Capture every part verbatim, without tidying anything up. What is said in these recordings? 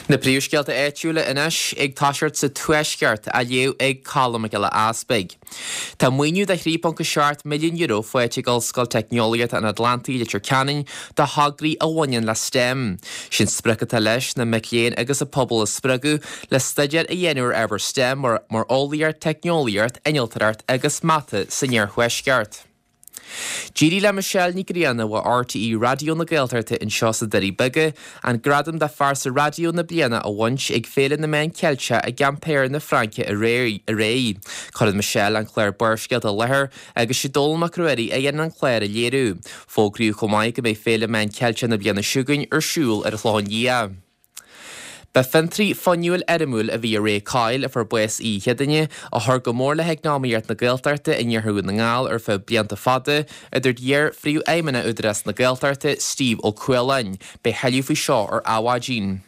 Na príomhscealta éitiúla inis ag táisiart sa tuaisceart a léú ag cálam go le aspaig. Tá muoinú de three point seven milliún euro foiite go scoil technoliacht an Atlantaí litir canin de hagraí a bhaineann le STEM. Sin spricata leis na micléan agus a pobl is sprigu le staidir a dhéanúir eber STEM mar mar ólaíart technoliacht einoltarart agus mata sa near thuaisceart. Giri le Michelle Nigriana wa R T E radio na Gaeltarte in Seosa Derry Bige and gradam da farsa radio na bliana a wunch ag féle na men kelcha a gampéir na Franke a ré a ré. Colin Michelle and Claire Burschgeld a leher agus si dol macrueri a yen an Claire a léru. Fógriú chomai go mé féle men kelcha na bliana siúgain ar siúl ar chlán ia. Ba fintrí fanniúil erimúil a bhí a ré cáil a far bues í hedanne a thar go mór le heagnámaíart na Gaeltarte in dhearthú na ngáil ar fá blianta fada idir dhear fríú éimena udras na Gaeltarte Steve Ó Cuillainn be heiliú fao seo ar áhádín.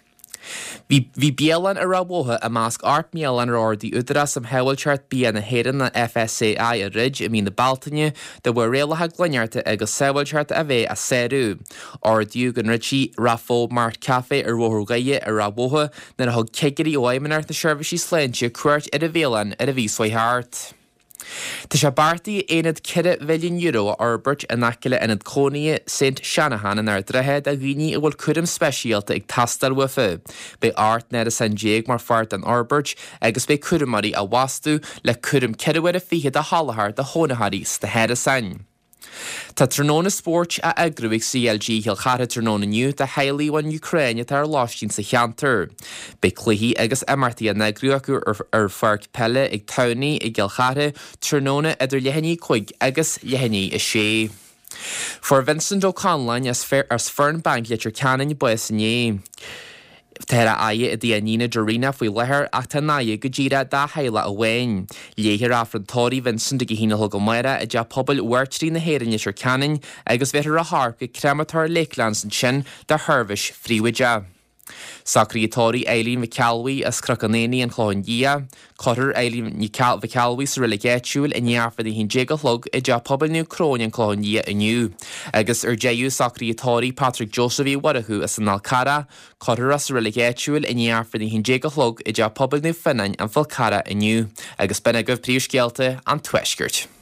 Bhí bielan a rabótha a másc art méalan rádaí udras am heilteart bíana na héan na F S A I a rid i mí na Baltaine de bhfuil réalathe gluinearta agus saoilteart a bheith a séú. Ardú gan rití Raffo Mart Cafe ar bhthgaide a rabótha na na thug ceigeí óimmenart na seirbhísí sléinte cuairt ar a bhélan ar a bhí soithart. Tá sé bartaí éad cire milliún euro a Albert a naciile inad Cónaí Saint Shanahan in ar drehead a ghuiní a bhfuil cuirim speisialta ag tastal wifa. Bei art ned a San Diego mar fart an Albert agus bei cuirimarí a wasú le cuirim cirehuiir a fiche a hallahar de hónaharí sta head a san. Tá Tróna Sport a agrúigh C L G hial chara Tróna nniu de heileáin Ukraine tar láistín sa cheantar. Bei cluichí agus emartaí a negrúacu ar, ar farc pelle ag taunaí ag gil chara Tróna idir lehanní chuig agus lehanní is sé. For Vincent O'Conlan as fearn bank litir canan bues ní. Tera aie a dianina Dorina fwy leher ach ta naie gajira da heila a wein. Léhir afran Tori Vincent ag hína hogomera a ja pobl wertri na héirin isir canin agus vetar a harp go crematar Lakelands an sin da hervish fríwidja. Sacrí Tori Eileen Vicalwi as Crocanéni an Chlóin Gia, Cotter Eileen Vicalwi sa relegéitiúil in nearfa di hín jégalog i ja pobl nu Cróin an Chlóin Gia iniu. Agus ar jeú Sacrí Tori Patrick Josephi Wadahu as an Alcara, Cotter as relegéitiúil in nearfa di hín jégalog i ja pobl nu Finnain an Falcara iniu. Agus benagah príomhscéalta an Tuaisceart.